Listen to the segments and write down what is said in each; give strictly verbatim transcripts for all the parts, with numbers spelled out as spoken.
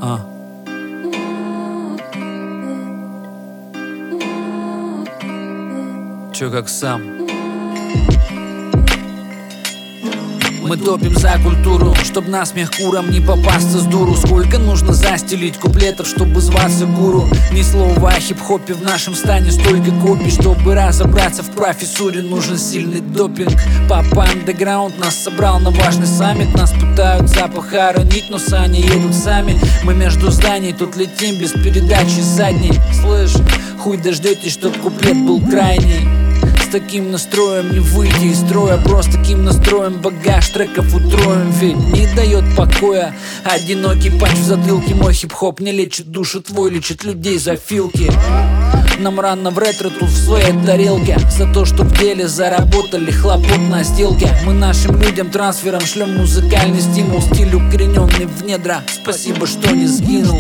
А. Чё как сам? Мы топим за культуру, чтоб на смех курам не попасться с дуру. Сколько нужно застелить куплетов, чтобы зваться гуру? Ни слова о хип-хопе в нашем стане, столько копий. Чтобы разобраться в профессуре, нужен сильный допинг. Папа андеграунд нас собрал на важный саммит. Нас пытают запах хоронить, но сани едут сами. Мы между зданий тут летим без передачи задней. Слышь, хуй дождетесь, чтоб куплет был крайний. С таким настроем не выйти из строя. Просто таким настроем багаж треков утроим. Ведь не дает покоя одинокий патч в затылке. Мой хип-хоп не лечит душу, твой лечит людей за филки. Нам рано в ретро тут в своей тарелке. За то, что в деле заработали хлопот на сделке. Мы нашим людям трансфером шлем музыкальный стимул. Стиль укорененный в недра. Спасибо, что не сгинул.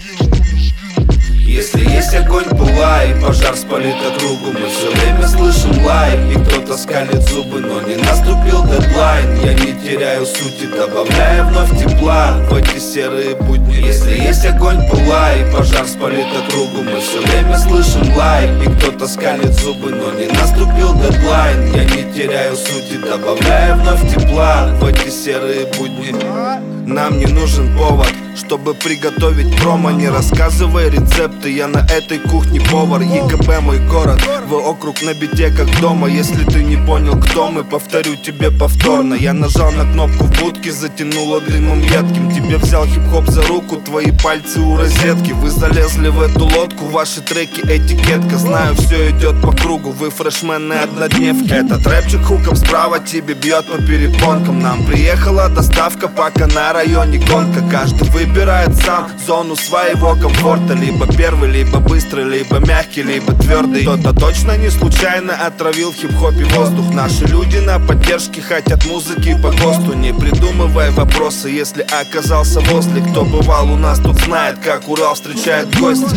Если есть огонь, пылай, пожар спалит округу. Мы все время слышим лай, и кто-то скалит зубы, но не наступил дедлайн. Я не теряю сути, добавляя вновь тепла в эти серые будни. Если есть огонь, пылай, пожар спалит округу. Мы все время слышим лай, и кто-то скалит зубы, но не наступил дедлайн. Я не теряю сути, добавляя вновь тепла в эти серые будни. Нам не нужен повод, чтобы приготовить промо. Не рассказывай рецепты, я на этой кухне повар. ЕКБ мой город, вы округ на бите как дома. Если ты не понял, кто мы, повторю тебе повторно. Я нажал на кнопку в будке, затянуло дымом едким. Тебе взял хип-хоп за руку, твои пальцы у розетки. Вы залезли в эту лодку, ваши треки этикетка. Знаю, все идет по кругу, вы фрешмены однодневки. Этот рэпчик хуком справа тебе бьет по перепонкам. Нам приехала доставка, пока на районе гонка. Каждый выбирает сам зону своего комфорта. Либо первый, либо быстрый, либо мягкий, либо твердый. Кто-то точно не случайно отравил в хип-хопе воздух. Наши люди на поддержке хотят музыки по ГОСТу. Не придумывай вопросы, если оказался возле. Кто бывал у нас, тут знает, как Урал встречает гостя.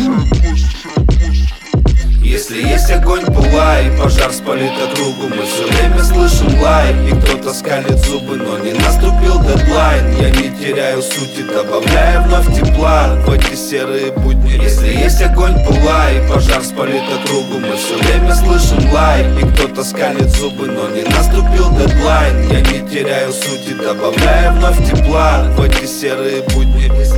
Если есть огонь, пылай, пожар спалит округу. Мы все время слышим лай, и кто-то скалит зубы, но не наступил дедлайн. Я не теряю сути, добавляя вновь тепла в эти серые будни. Если есть огонь, пылай, пожар спалит округу. Мы все время слышим лай, и кто-то скалит зубы, но не наступил дедлайн. Я не теряю сути, добавляя вновь тепла в эти серые будни.